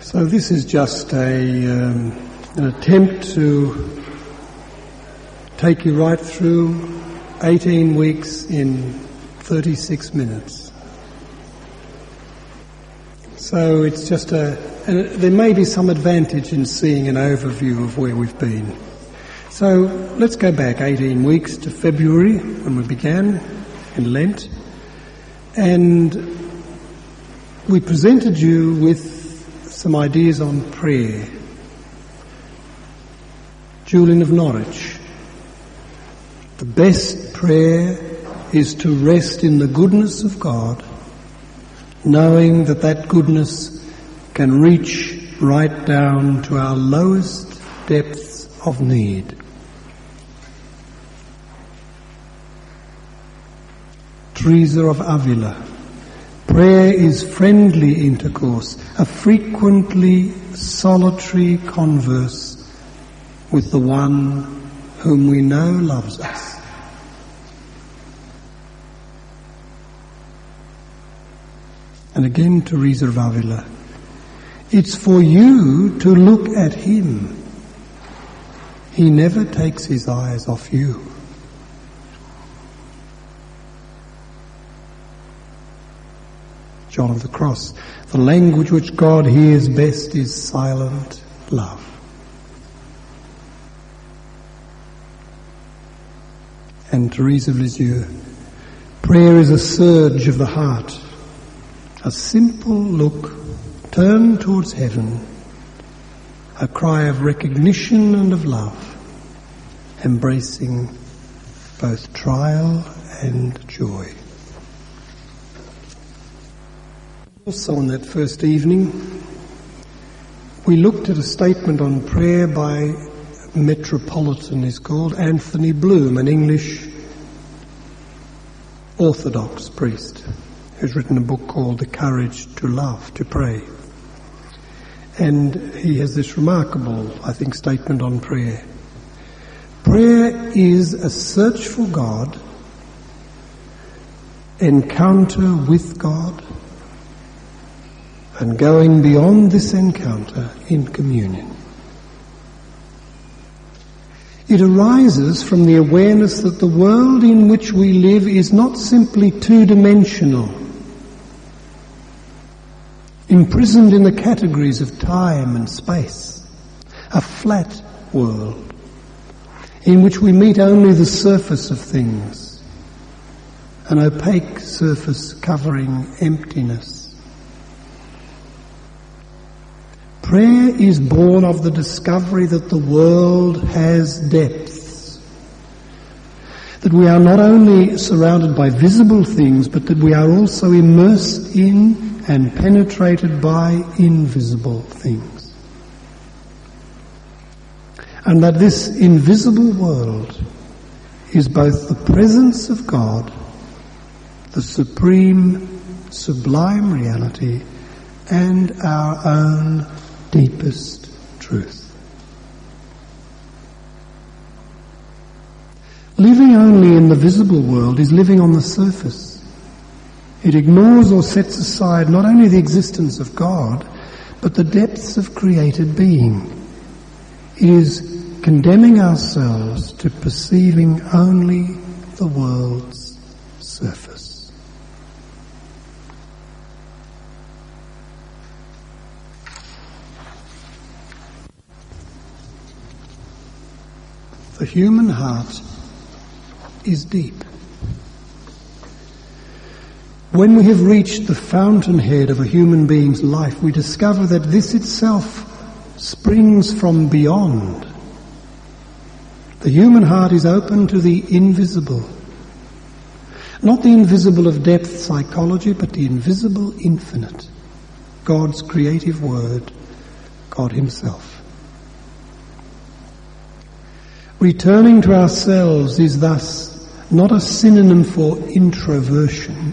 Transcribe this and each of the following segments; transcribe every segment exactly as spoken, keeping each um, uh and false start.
So this is just a um, an attempt to take you right through eighteen weeks in thirty-six minutes. So it's just a, and there may be some advantage in seeing an overview of where we've been. So let's go back eighteen weeks to February when we began in Lent, and we presented you with some ideas on prayer. Julian of Norwich. The best prayer is to rest in the goodness of God, knowing that that goodness can reach right down to our lowest depths of need. Teresa of Avila. Prayer is friendly intercourse, a frequently solitary converse with the one whom we know loves us. And again, Teresa of Avila. It's for you to look at him. He never takes his eyes off you. John of the Cross. The language which God hears best is silent love. And Teresa of Lisieux. Prayer is a surge of the heart, a simple look turned towards heaven, a cry of recognition and of love, embracing both trial and joy. Also on that first evening, we looked at a statement on prayer by Metropolitan, is called Anthony Bloom, an English Orthodox priest who's written a book called The Courage to Love, to Pray. And he has this remarkable, I think, statement on prayer. Prayer is a search for God, encounter with God, and going beyond this encounter in communion. It arises from the awareness that the world in which we live is not simply two-dimensional, imprisoned in the categories of time and space, a flat world in which we meet only the surface of things, an opaque surface covering emptiness. Prayer is born of the discovery that the world has depths, that we are not only surrounded by visible things, but that we are also immersed in and penetrated by invisible things. And that this invisible world is both the presence of God, the supreme, sublime reality, and our own deepest truth. Living only in the visible world is living on the surface. It ignores or sets aside not only the existence of God, but the depths of created being. It is condemning ourselves to perceiving only the world's surface. The human heart is deep. When we have reached the fountainhead of a human being's life, we discover that this itself springs from beyond. The human heart is open to the invisible. Not the invisible of depth psychology, but the invisible infinite. God's creative word, God himself. Returning to ourselves is thus not a synonym for introversion,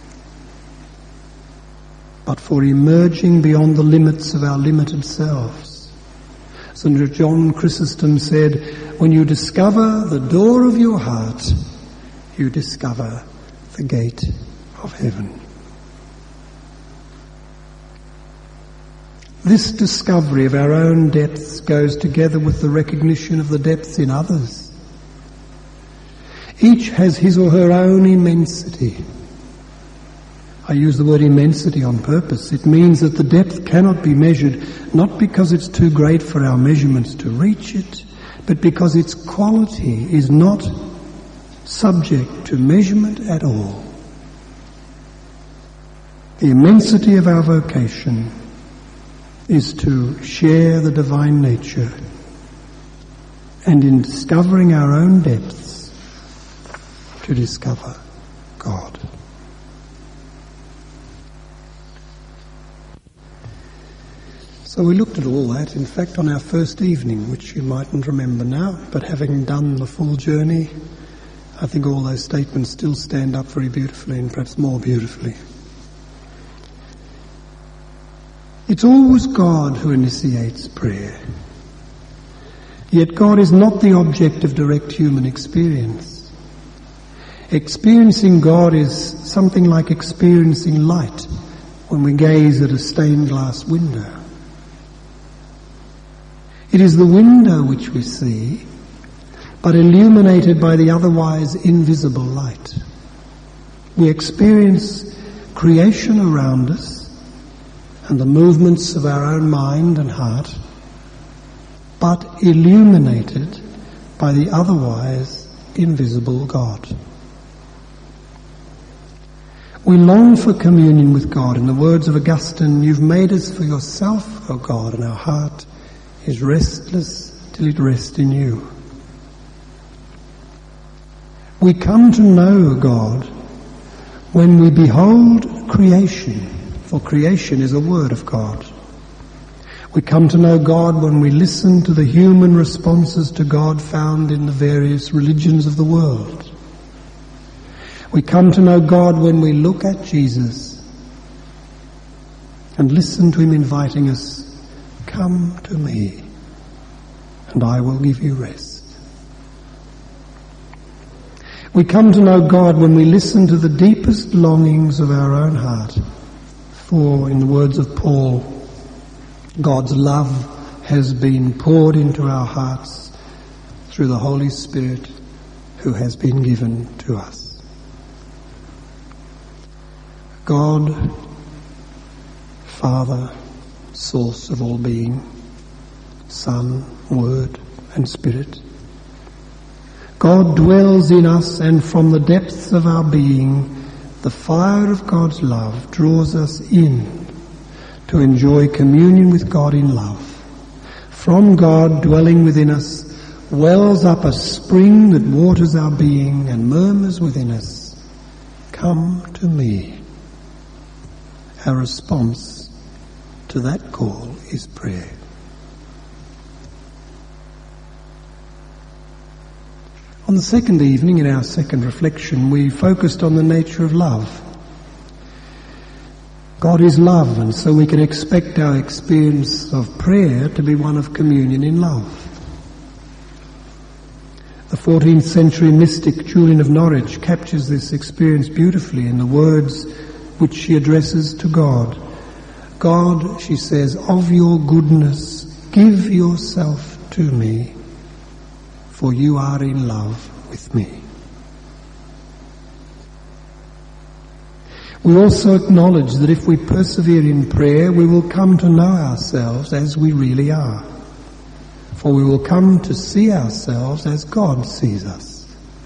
but for emerging beyond the limits of our limited selves. Saint John Chrysostom said, when you discover the door of your heart, you discover the gate of heaven. This discovery of our own depths goes together with the recognition of the depths in others. Each has his or her own immensity. I use the word immensity on purpose. It means that the depth cannot be measured, not because it's too great for our measurements to reach it, but because its quality is not subject to measurement at all. The immensity of our vocation is to share the divine nature, and in discovering our own depths, to discover God. So we looked at all that, in fact, on our first evening, which you mightn't remember now, but having done the full journey, I think all those statements still stand up very beautifully, and perhaps more beautifully. It's always God who initiates prayer. Yet God is not the object of direct human experience. Experiencing God is something like experiencing light when we gaze at a stained glass window. It is the window which we see, but illuminated by the otherwise invisible light. We experience creation around us and the movements of our own mind and heart, but illuminated by the otherwise invisible God. We long for communion with God. In the words of Augustine, "You've made us for yourself, O God, and our heart is restless till it rests in you." We come to know God when we behold creation, for creation is a word of God. We come to know God when we listen to the human responses to God found in the various religions of the world. We come to know God when we look at Jesus and listen to him inviting us, "Come to me, and I will give you rest." We come to know God when we listen to the deepest longings of our own heart. For, in the words of Paul, God's love has been poured into our hearts through the Holy Spirit who has been given to us. God, Father, source of all being, Son, Word, and Spirit. God dwells in us, and from the depths of our being, the fire of God's love draws us in to enjoy communion with God in love. From God dwelling within us wells up a spring that waters our being and murmurs within us, "Come to me." Our response to that call is prayer. On the second evening, in our second reflection, we focused on the nature of love. God is love, and so we can expect our experience of prayer to be one of communion in love. The fourteenth century mystic Julian of Norwich captures this experience beautifully in the words which she addresses to God. "God," she says, "of your goodness, give yourself to me, for you are in love with me." We also acknowledge that if we persevere in prayer, we will come to know ourselves as we really are, for we will come to see ourselves as God sees us.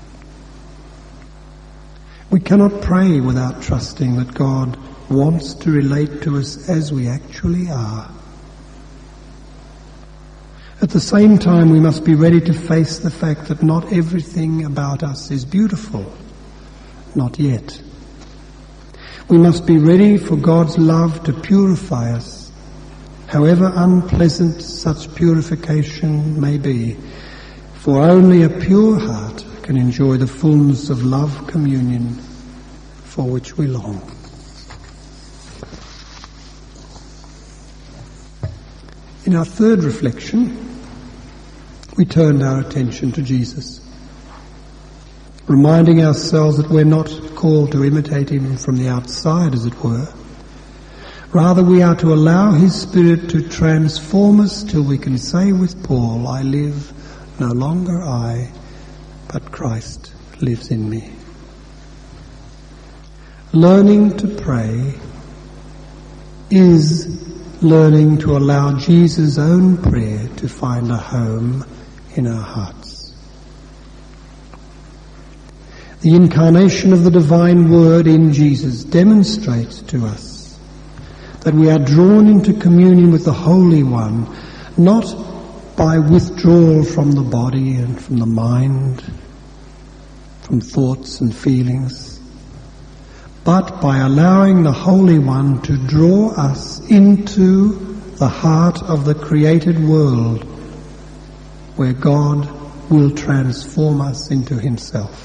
We cannot pray without trusting that God wants to relate to us as we actually are. At the same time, we must be ready to face the fact that not everything about us is beautiful. Not yet. We must be ready for God's love to purify us, however unpleasant such purification may be, for only a pure heart can enjoy the fullness of love communion for which we long. In our third reflection, we turned our attention to Jesus, reminding ourselves that we're not called to imitate him from the outside, as it were. Rather, we are to allow His Spirit to transform us till we can say with Paul, I live, no longer I, but Christ lives in me. Learning to pray is learning to allow Jesus' own prayer to find a home in our hearts. The incarnation of the divine Word in Jesus demonstrates to us that we are drawn into communion with the Holy One, not by withdrawal from the body and from the mind, from thoughts and feelings, but by allowing the Holy One to draw us into the heart of the created world, where God will transform us into Himself.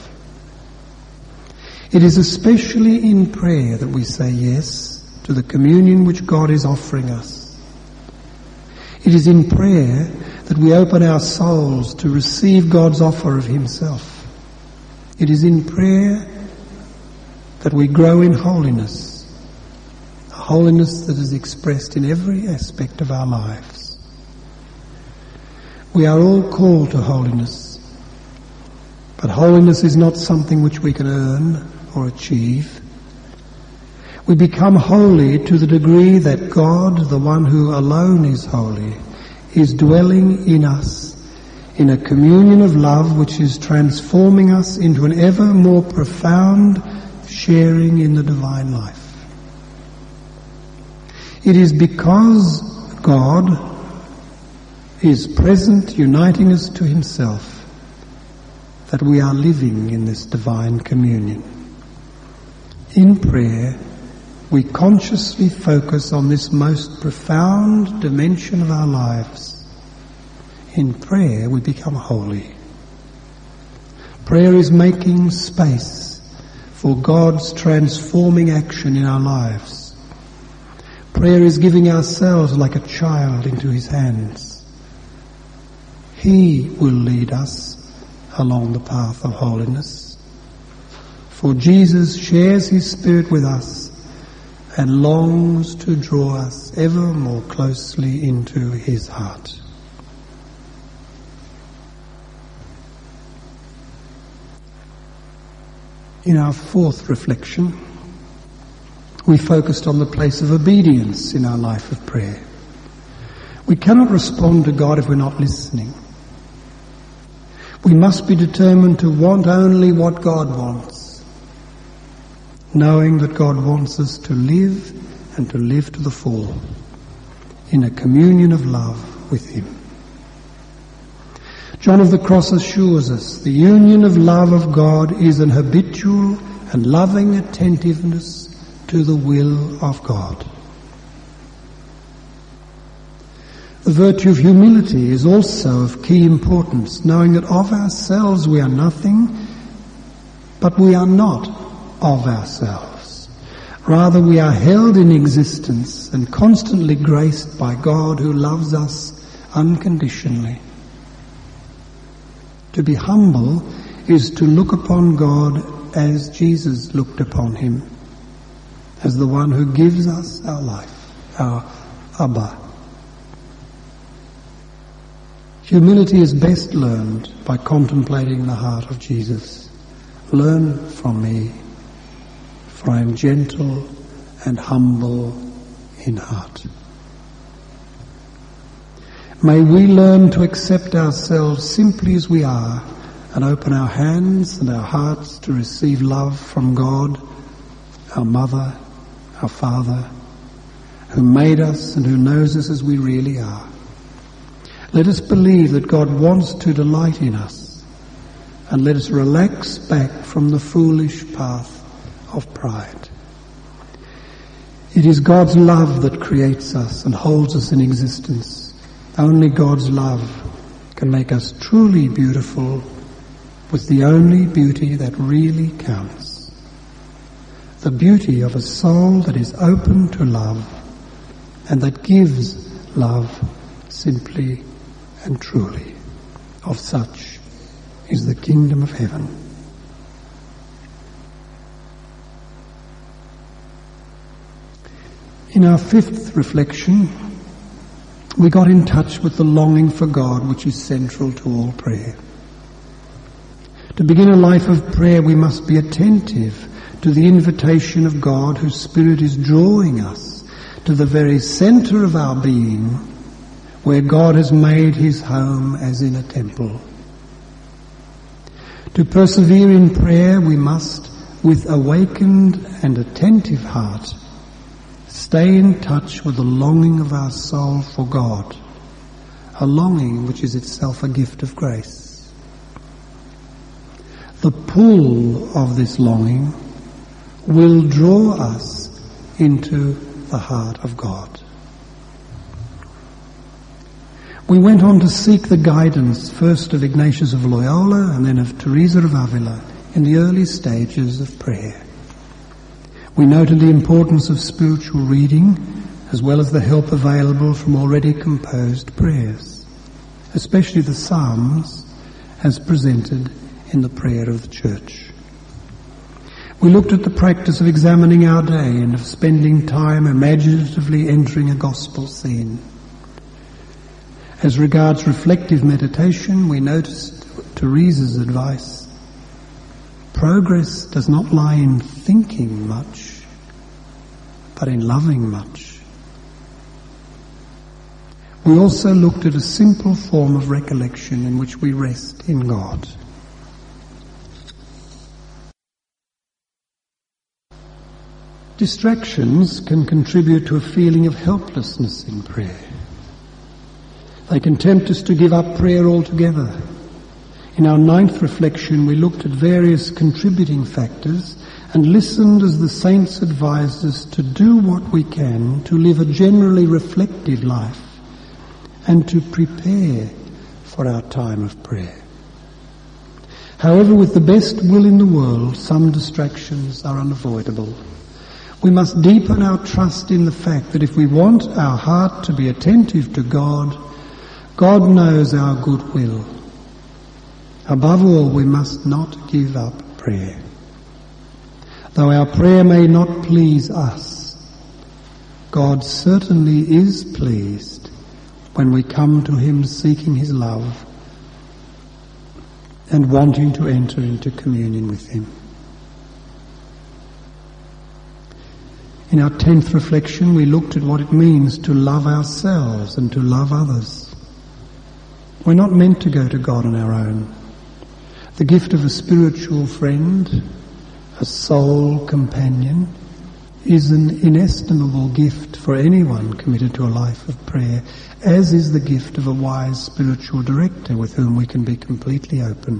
It is especially in prayer that we say yes to the communion which God is offering us. It is in prayer that we open our souls to receive God's offer of Himself. It is in prayer that we grow in holiness, a holiness that is expressed in every aspect of our lives. We are all called to holiness, but holiness is not something which we can earn or achieve. We become holy to the degree that God, the one who alone is holy, is dwelling in us in a communion of love which is transforming us into an ever more profound sharing in the divine life. It is because God is present, uniting us to Himself, that we are living in this divine communion. In prayer, we consciously focus on this most profound dimension of our lives. In prayer, we become holy. Prayer is making space for God's transforming action in our lives. Prayer is giving ourselves like a child into His hands. He will lead us along the path of holiness. For Jesus shares His Spirit with us and longs to draw us ever more closely into His heart. In our fourth reflection, we focused on the place of obedience in our life of prayer. We cannot respond to God if we're not listening. We must be determined to want only what God wants, knowing that God wants us to live and to live to the full in a communion of love with Him. John of the Cross assures us the union of love of God is an habitual and loving attentiveness to the will of God. The virtue of humility is also of key importance, knowing that of ourselves we are nothing, but we are not of ourselves. Rather, we are held in existence and constantly graced by God who loves us unconditionally. To be humble is to look upon God as Jesus looked upon Him, as the one who gives us our life, our Abba. Humility is best learned by contemplating the heart of Jesus. Learn from me, for I am gentle and humble in heart. May we learn to accept ourselves simply as we are and open our hands and our hearts to receive love from God, our Mother, our Father, who made us and who knows us as we really are. Let us believe that God wants to delight in us, and let us relax back from the foolish path of pride. It is God's love that creates us and holds us in existence. Only God's love can make us truly beautiful with the only beauty that really counts. The beauty of a soul that is open to love and that gives love simply and truly. Of such is the kingdom of heaven. In our fifth reflection, we got in touch with the longing for God which is central to all prayer. To begin a life of prayer, we must be attentive to the invitation of God whose Spirit is drawing us to the very centre of our being, where God has made his home as in a temple. To persevere in prayer, we must, with awakened and attentive heart, stay in touch with the longing of our soul for God, a longing which is itself a gift of grace. The pull of this longing will draw us into the heart of God. We went on to seek the guidance first of Ignatius of Loyola and then of Teresa of Avila in the early stages of prayer. We noted the importance of spiritual reading as well as the help available from already composed prayers, especially the Psalms as presented in the prayer of the Church. We looked at the practice of examining our day and of spending time imaginatively entering a gospel scene. As regards reflective meditation, we noticed Teresa's advice. Progress does not lie in thinking much, but in loving much. We also looked at a simple form of recollection in which we rest in God. Distractions can contribute to a feeling of helplessness in prayer. They can tempt us to give up prayer altogether. In our ninth reflection, we looked at various contributing factors and listened as the saints advised us to do what we can to live a generally reflective life and to prepare for our time of prayer. However, with the best will in the world, some distractions are unavoidable. We must deepen our trust in the fact that if we want our heart to be attentive to God, God knows our good will. Above all, we must not give up prayer. Though our prayer may not please us, God certainly is pleased when we come to him seeking his love and wanting to enter into communion with him. In our tenth reflection, we looked at what it means to love ourselves and to love others. We're not meant to go to God on our own. The gift of a spiritual friend, a soul companion, is an inestimable gift for anyone committed to a life of prayer, as is the gift of a wise spiritual director with whom we can be completely open.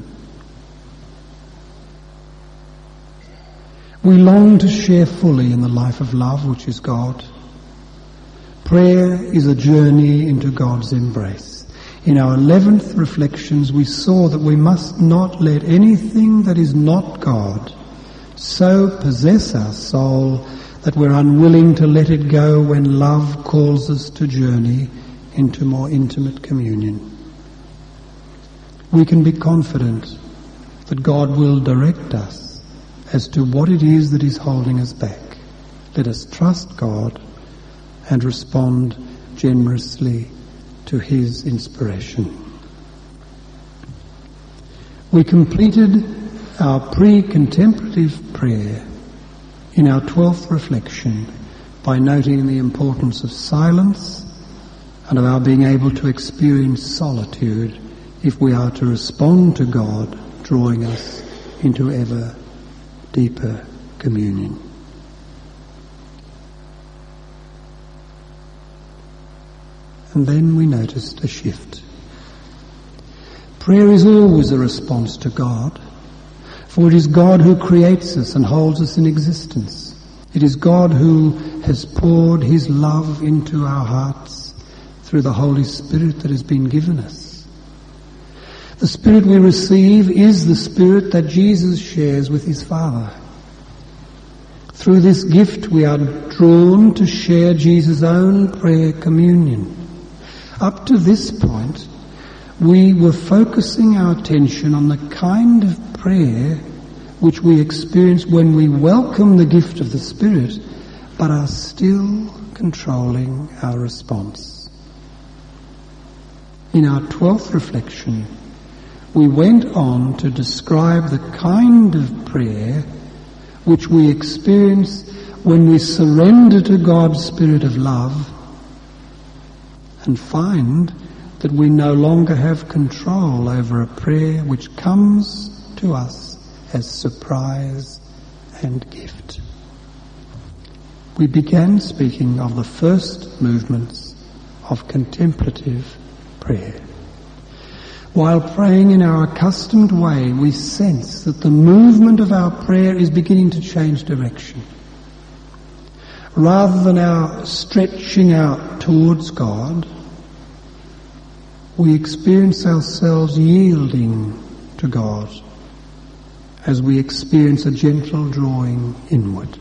We long to share fully in the life of love which is God. Prayer is a journey into God's embrace. In our eleventh reflections, we saw that we must not let anything that is not God so possess our soul that we're unwilling to let it go when love calls us to journey into more intimate communion. We can be confident that God will direct us as to what it is that is holding us back. Let us trust God and respond generously to his inspiration. We completed our pre-contemplative prayer in our twelfth reflection by noting the importance of silence and of our being able to experience solitude if we are to respond to God drawing us into ever deeper communion. And then we noticed a shift. Prayer is always a response to God, for it is God who creates us and holds us in existence. It is God who has poured his love into our hearts through the Holy Spirit that has been given us. The Spirit we receive is the Spirit that Jesus shares with his Father. Through this gift we are drawn to share Jesus' own prayer communion. Up to this point, we were focusing our attention on the kind of prayer which we experience when we welcome the gift of the Spirit, but are still controlling our response. In our twelfth reflection, we went on to describe the kind of prayer which we experience when we surrender to God's Spirit of love and find that we no longer have control over a prayer which comes to us as surprise and gift. We began speaking of the first movements of contemplative prayer. While praying in our accustomed way, we sense that the movement of our prayer is beginning to change direction. Rather than our stretching out towards God, we experience ourselves yielding to God as we experience a gentle drawing inward.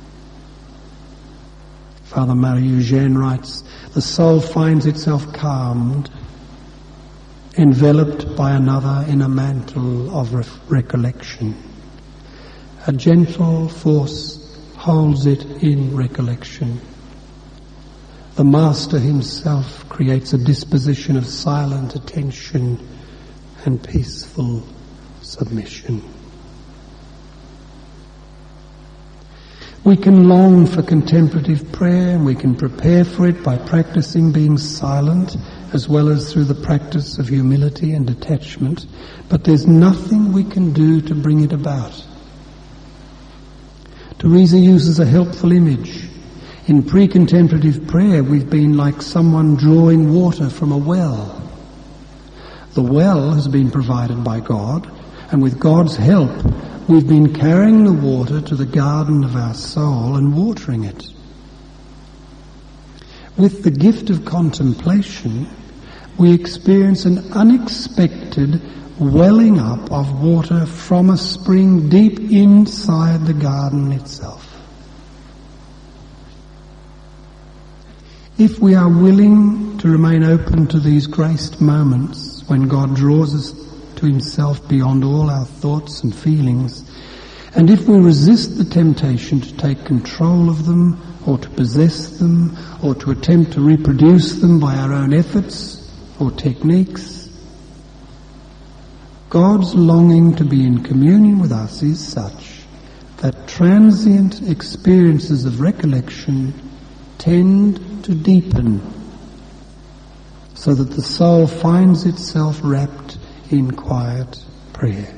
Father Marie-Eugène writes, the soul finds itself calmed, enveloped by another in a mantle of re- recollection. A gentle force holds it in recollection. The Master himself creates a disposition of silent attention and peaceful submission. We can long for contemplative prayer, and we can prepare for it by practicing being silent as well as through the practice of humility and detachment, but there's nothing we can do to bring it about. Teresa uses a helpful image. In pre-contemplative prayer, we've been like someone drawing water from a well. The well has been provided by God, and with God's help, we've been carrying the water to the garden of our soul and watering it. With the gift of contemplation, we experience an unexpected welling up of water from a spring deep inside the garden itself. If we are willing to remain open to these graced moments when God draws us to himself beyond all our thoughts and feelings, and if we resist the temptation to take control of them or to possess them or to attempt to reproduce them by our own efforts or techniques, God's longing to be in communion with us is such that transient experiences of recollection tend to deepen, so that the soul finds itself wrapped in quiet prayer.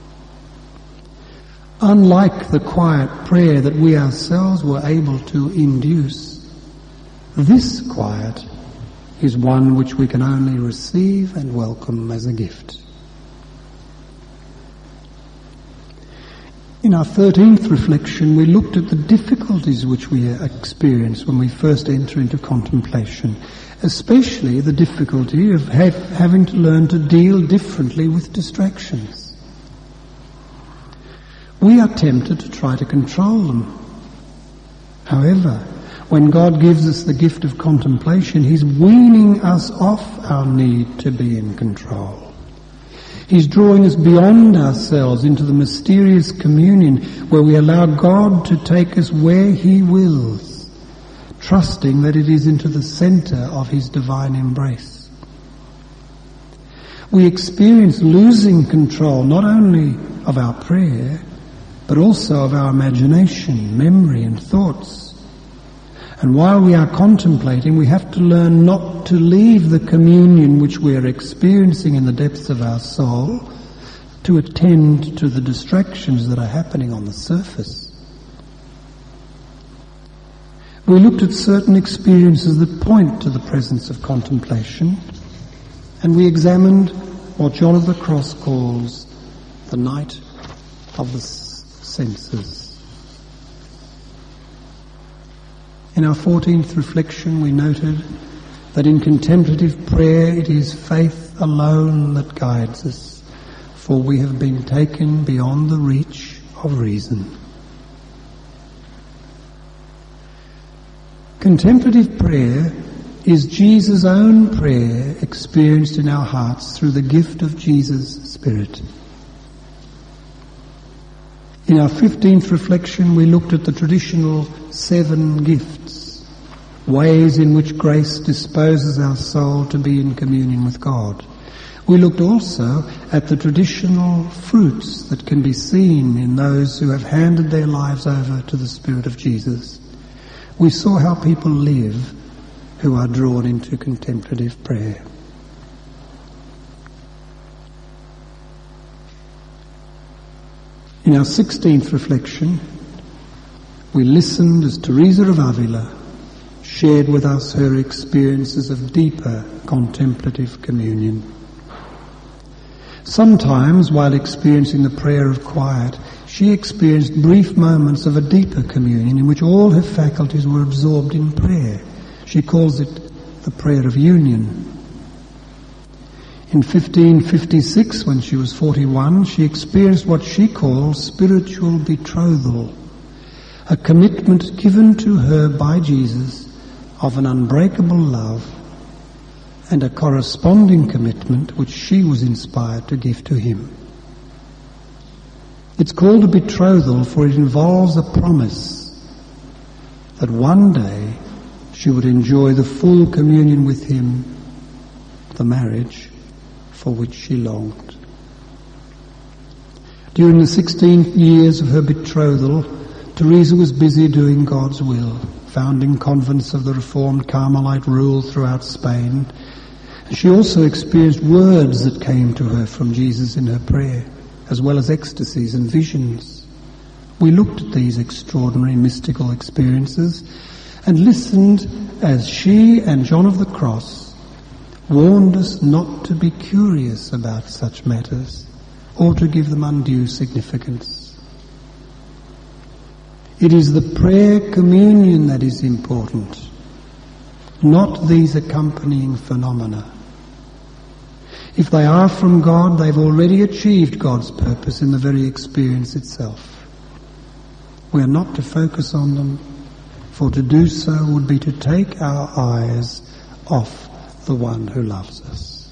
Unlike the quiet prayer that we ourselves were able to induce, this quiet is one which we can only receive and welcome as a gift. In our thirteenth reflection, we looked at the difficulties which we experience when we first enter into contemplation, especially the difficulty of have, having to learn to deal differently with distractions. We are tempted to try to control them. However, when God gives us the gift of contemplation, he's weaning us off our need to be in control. He's drawing us beyond ourselves into the mysterious communion where we allow God to take us where he wills, trusting that it is into the center of his divine embrace. We experience losing control not only of our prayer, but also of our imagination, memory and thoughts. And while we are contemplating, we have to learn not to leave the communion which we are experiencing in the depths of our soul to attend to the distractions that are happening on the surface. We looked at certain experiences that point to the presence of contemplation, and we examined what John of the Cross calls the night of the senses. In our fourteenth reflection, we noted that in contemplative prayer it is faith alone that guides us, for we have been taken beyond the reach of reason. Contemplative prayer is Jesus' own prayer experienced in our hearts through the gift of Jesus' Spirit. In our fifteenth reflection, we looked at the traditional seven gifts. ways in which grace disposes our soul to be in communion with God. We looked also at the traditional fruits that can be seen in those who have handed their lives over to the Spirit of Jesus. We saw how people live who are drawn into contemplative prayer. In our sixteenth reflection, we listened as Teresa of Avila shared with us her experiences of deeper contemplative communion. Sometimes, while experiencing the prayer of quiet, she experienced brief moments of a deeper communion in which all her faculties were absorbed in prayer. She calls it the prayer of union. In fifteen fifty-six, when she was forty-one, she experienced what she calls spiritual betrothal, a commitment given to her by Jesus of an unbreakable love and a corresponding commitment which she was inspired to give to him. It's called a betrothal for it involves a promise that one day she would enjoy the full communion with him, the marriage for which she longed. During the sixteen years of her betrothal, Teresa was busy doing God's will, founding convents of the Reformed Carmelite rule throughout Spain. She also experienced words that came to her from Jesus in her prayer, as well as ecstasies and visions. We looked at these extraordinary mystical experiences and listened as she and John of the Cross warned us not to be curious about such matters or to give them undue significance. It is the prayer communion that is important, not these accompanying phenomena. If they are from God, they've already achieved God's purpose in the very experience itself. We are not to focus on them, for to do so would be to take our eyes off the one who loves us.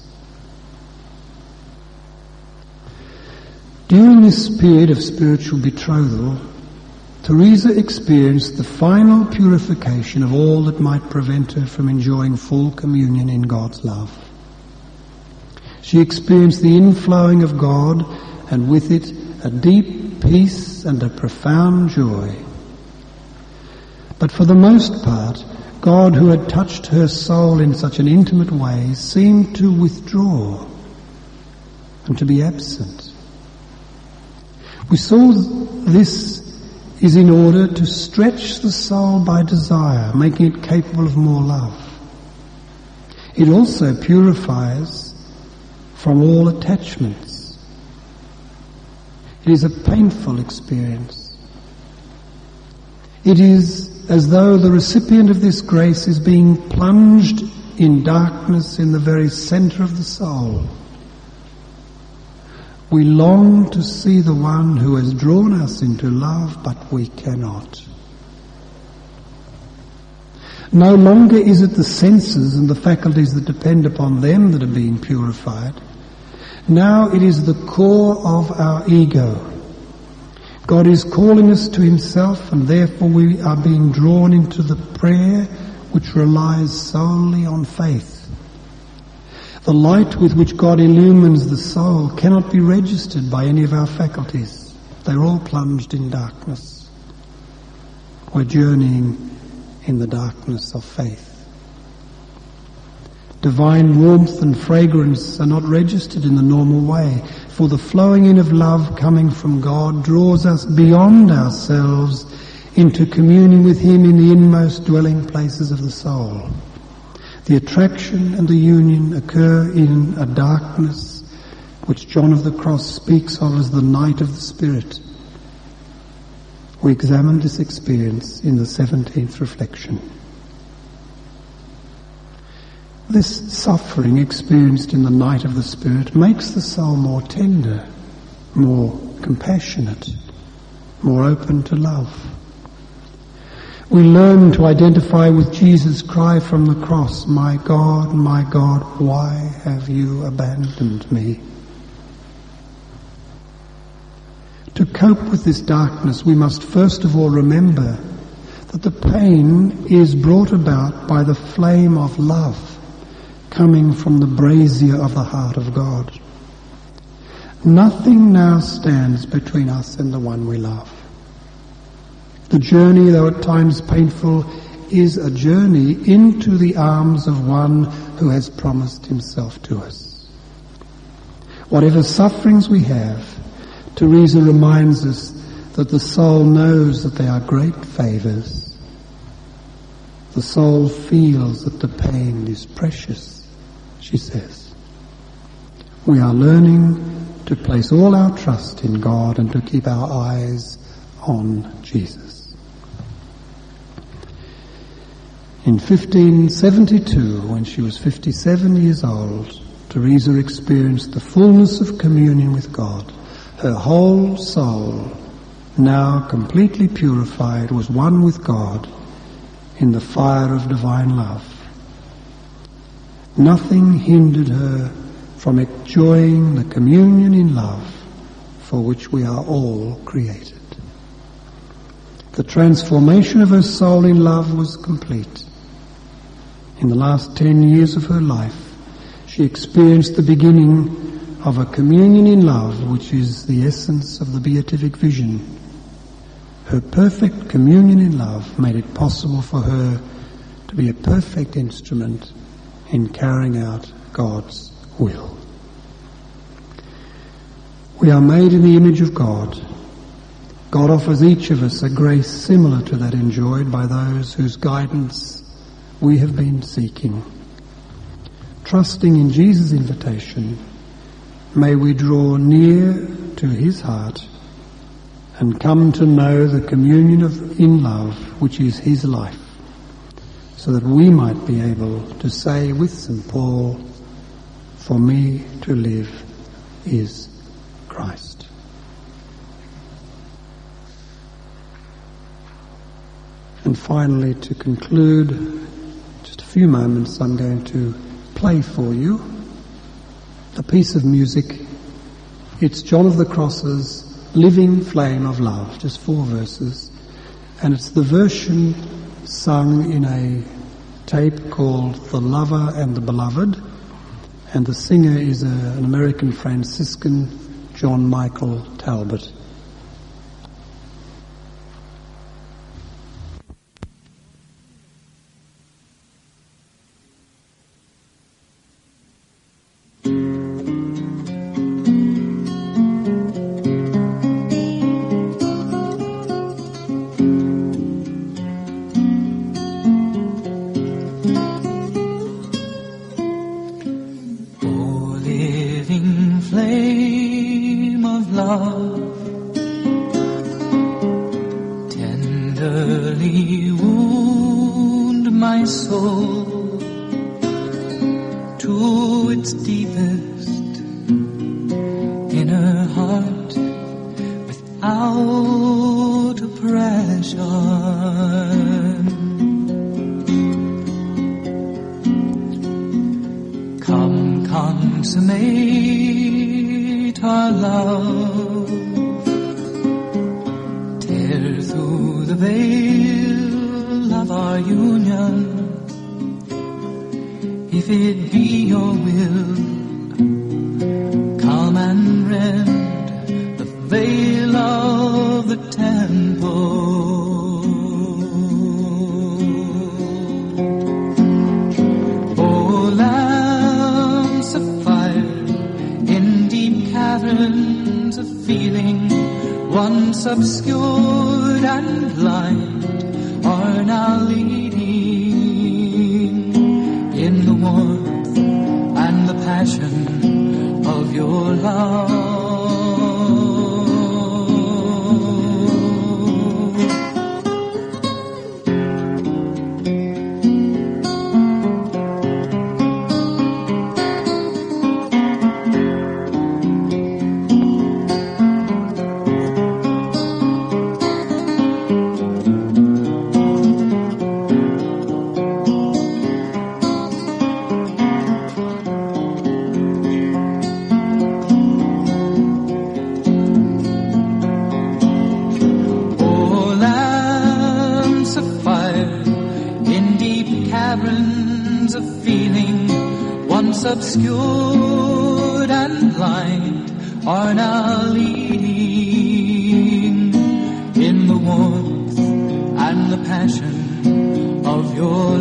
During this period of spiritual betrothal, Teresa experienced the final purification of all that might prevent her from enjoying full communion in God's love. She experienced the inflowing of God, and with it a deep peace and a profound joy. But for the most part, God, who had touched her soul in such an intimate way, seemed to withdraw and to be absent. We saw this is in order to stretch the soul by desire, making it capable of more love. It also purifies from all attachments. It is a painful experience. It is as though the recipient of this grace is being plunged in darkness in the very center of the soul. We long to see the one who has drawn us into love, but we cannot. No longer is it the senses and the faculties that depend upon them that are being purified. Now it is the core of our ego. God is calling us to himself, and therefore we are being drawn into the prayer which relies solely on faith. The light with which God illumines the soul cannot be registered by any of our faculties. They're all plunged in darkness. We're journeying in the darkness of faith. Divine warmth and fragrance are not registered in the normal way, for the flowing in of love coming from God draws us beyond ourselves into communion with him in the inmost dwelling places of the soul. The attraction and the union occur in a darkness which John of the Cross speaks of as the night of the Spirit. We examined this experience in the seventeenth reflection. This suffering experienced in the night of the Spirit makes the soul more tender, more compassionate, more open to love. We learn to identify with Jesus' cry from the cross, "My God, my God, why have you abandoned me?" To cope with this darkness, we must first of all remember that the pain is brought about by the flame of love coming from the brazier of the heart of God. Nothing now stands between us and the one we love. The journey, though at times painful, is a journey into the arms of one who has promised himself to us. Whatever sufferings we have, Teresa reminds us that the soul knows that they are great favours. The soul feels that the pain is precious, she says. We are learning to place all our trust in God and to keep our eyes on Jesus. In fifteen seventy-two, when she was fifty-seven years old, Teresa experienced the fullness of communion with God. Her whole soul, now completely purified, was one with God in the fire of divine love. Nothing hindered her from enjoying the communion in love for which we are all created. The transformation of her soul in love was complete. In the last ten years of her life, she experienced the beginning of a communion in love, which is the essence of the beatific vision. Her perfect communion in love made it possible for her to be a perfect instrument in carrying out God's will. We are made in the image of God. God offers each of us a grace similar to that enjoyed by those whose guidance we have been seeking. Trusting in Jesus' invitation, may we draw near to his heart and come to know the communion of in love which is his life, so that we might be able to say with Saint Paul, "For me to live is Christ." And finally, to conclude, just a few moments, I'm going to play for you a piece of music. It's John of the Cross's Living Flame of Love, just four verses, and it's the version sung in a tape called The Lover and the Beloved, and the singer is a, an American Franciscan, John Michael Talbot. Obscured and blind are now leading in the warmth and the passion of your love. sands of feeling, once obscured and blind, are now leading in the warmth and the passion of your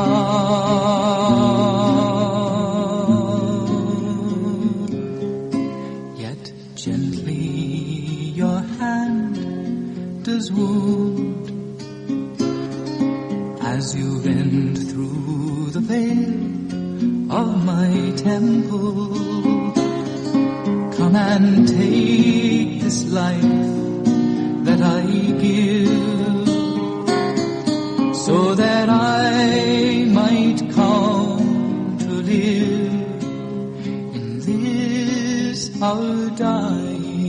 love. Yet gently your hand does wound as you bend through the veil of my temple. Come and take this life that I give, so that I might come to live in this our dying.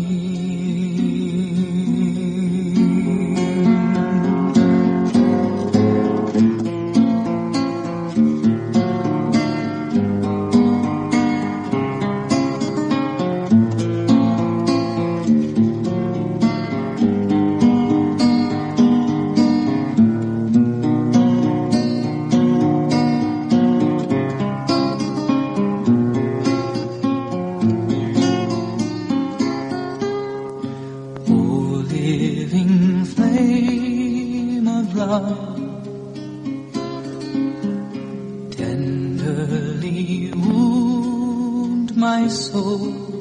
Living flame of love, tenderly wound my soul.